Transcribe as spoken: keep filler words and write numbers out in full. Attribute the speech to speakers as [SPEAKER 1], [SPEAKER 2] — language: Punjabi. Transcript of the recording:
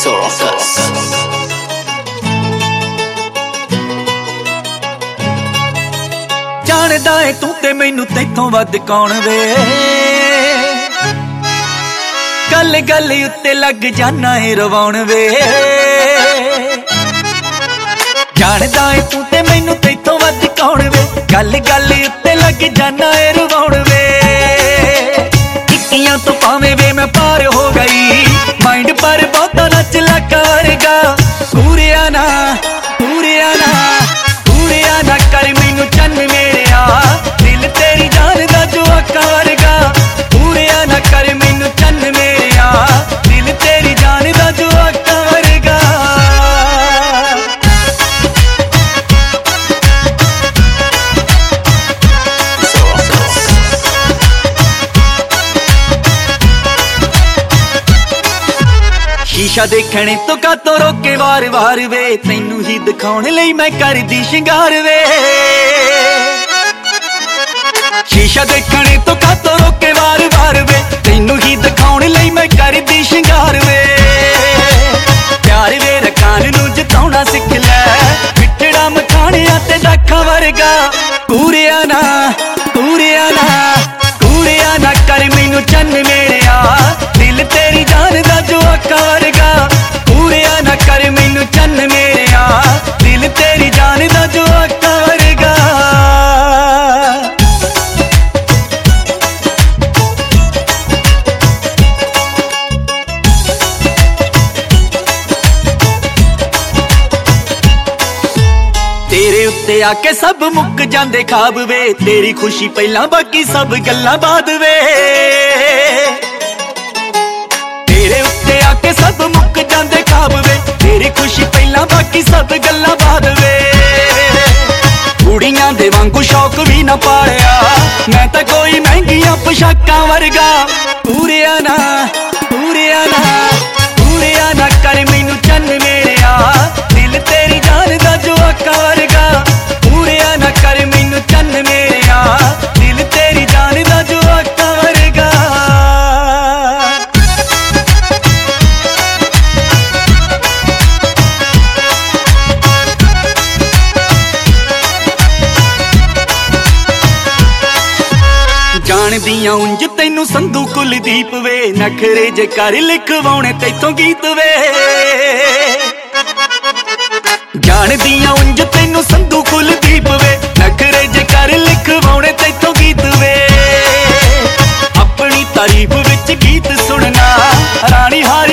[SPEAKER 1] ਜਾਣਦਾ ਏ ਤੂੰ ਤੇ ਮੈਨੂੰ ਤੈਥੋਂ ਵੱਧ ਕੌਣ ਵੇ, ਗੱਲ ਗੱਲ ਉੱਤੇ ਲੱਗ ਜਾਨਾ ਏ ਰਵਾਉਣ ਵੇ। ਜਾਣਦਾ ਏ ਤੂੰ ਤੇ ਮੈਨੂੰ ਤੈਥੋਂ ਵੱਧ ਕੌਣ ਵੇ, ਗੱਲ ਗੱਲ ਉੱਤੇ ਲੱਗ ਜਾਨਾ ਏ ਰਵਾਉਣ ਵੇ। ਟਿੱਕੀਆਂ ਤੋਂ ਭਾਵੇਂ ਵੇ ਮੈਂ ਪਾਰ ਹੋ ਗਈ, ਮਾਈਂਡ ਪਰ ਬਹੁਤਾ ਨੱਚ ਲੱਗਾ ਵਰਗਾ। ਪੂਰਿਆ ਨਾ ਪੂਰਿਆ ਨਾ ਪੂਰਿਆ ਨਾ ਕਰ ਮੈਨੂੰ ਚੰਨ ਮੇਰਿਆ, ਦਿਲ ਤੇਰੀ ਜਾਨ ਦਾ ਜੋ ਅੱਖਾਂ ਵਰਗਾ। ਪੂਰਿਆ ਨਾ ਕਰ ਮੈਨੂੰ ਚੰਨ ਮੇਰਿਆ, ਦਿਲ ਤੇਰੀ ਜਾਨ ਦਾ ਜੋ ਅੱਖਾਂ ਵਰਗਾ। ਸ਼ੀਸ਼ਾ ਦੇਖਣੇ ਤੋਂ ਕਾਤੋਂ ਰੋਕੇ ਵਾਰ ਵਾਰ ਵੇ, ਤੈਨੂੰ ਹੀ ਦਿਖਾਉਣ ਲਈ ਮੈਂ ਕਰਦੀ ਸ਼ਿੰਗਾਰ ਵੇ। ਸ਼ੀਸ਼ਾ ਦੇਖਣੇ ਤੋਂ ਕਾਤੋਂ ਰੋਕੇ ਵਾਰ ਵਾਰ ਵੇ, ਤੈਨੂੰ ਹੀ ਦਿਖਾਉਣ ਲਈ ਮੈਂ ਕਰਦੀ ਸ਼ਿੰਗਾਰ ਵੇ। ਪਿਆਰ ਵੇ ਰਕਾਨ ਨੂੰ ਜਿਤਾਉਣਾ ਸਿੱਖ ਲੈ, ਮਿੱਠੜਾ ਮਖਾਣਿਆਂ ਤੇ ਦਾਖਾਂ ਵਰਗਾ। ਪੂਰਿਆ ਨਾ ਪੂਰਿਆ ਨਾ ਪੂਰਿਆ ਨਾ ਕਰ ਮੈਨੂੰ ਚੰਨ ਮੇਰਿਆ, ਦਿਲ ਤੇਰੀ ਜਾਨ ਦਾ ਜੋ ਅੱਖਾਂ ਵਰਗਾ। ਪੂਰਿਆ ਨਾ ਕਰ ਮੈਨੂੰ ਚੰਨ ਮੇਰਿਆ, ਦਿਲ ਤੇਰੀ ਜਾਨ ਦਾ ਜੋ ਅੱਖਾਂ ਵਰਗਾ। ਤੇਰੇ ਉੱਤੇ ਆ ਕੇ ਸਭ ਮੁੱਕ ਜਾਂਦੇ ਖਾਬ ਵੇ, ਤੇਰੀ ਖੁਸ਼ੀ ਪਹਿਲਾਂ ਬਾਕੀ ਸਭ ਗੱਲਾਂ ਬਾਅਦ ਵੇ। ਤੇਰੇ ਉੱਤੇ ਆ ਕੇ ਸਭ ਮੁੱਕ ਜਾਂਦੇ ਖਾਬ ਵੇ, ਤੇਰੀ ਖੁਸ਼ੀ ਪਹਿਲਾਂ ਬਾਕੀ ਸਭ ਗੱਲਾਂ ਬਾਅਦ ਵੇ। ਕੁੜੀਆਂ ਦੇ ਵਾਂਗੂ ਸ਼ੌਕ ਵੀ ਨਾ ਪਾਲਿਆ, ਮੈਂ ਤਾਂ ਕੋਈ ਮਹਿੰਗੀਆਂ ਪੋਸ਼ਾਕਾਂ ਵਰਗਾ। ਪੂਰਿਆ ਨਾ ਪੂਰਿਆ ਨਾ ਪੂਰਿਆ ਨਾ ਕਰ ਮੈਨੂੰ ਚੰਨ ਮੇਰਿਆ, ਦਿਲ ਤੇਰੀ ਜਾਨ ਦਾ ਜੋ ਅੱਖਾਂ ਵਰਗਾ। ਪੂਰਿਆ ਨਾ ਕਰ ਮੈਨੂੰ ਚੰਨ ਮੇਰਿਆ, ਦਿਲ ਤੇਰੀ ਜਾਨ ਦਾ ਜੋ ਅੱਖਾਂ ਵਰਗਾ। ਜਾਣਦੀਆਂ ਉਂਝ ਤੈਨੂੰ ਸੰਧੂ ਕੁਲਦੀਪ ਵੇ, ਨਖਰੇ ਜੇ ਕਰ ਲਿਖਵਾਉਣੇ ਤੈਥੋਂ ਗੀਤ ਵੇ। ਜਾਣਦੀਆਂ ਉਂਝ ਤੈਨੂੰ ਸੰਧੂ ਕੁਲਦੀਪ ਵੇ, ਨਖਰੇ ਜੇ ਕਰ ਲਿਖਵਾਉਣੇ ਤੈਥੋਂ ਗੀਤ ਵੇ। ਆਪਣੀ ਤਾਰੀਫ ਵਿੱਚ ਗੀਤ ਸੁਣਨਾ ਰਾਣੀ ਹਾਰ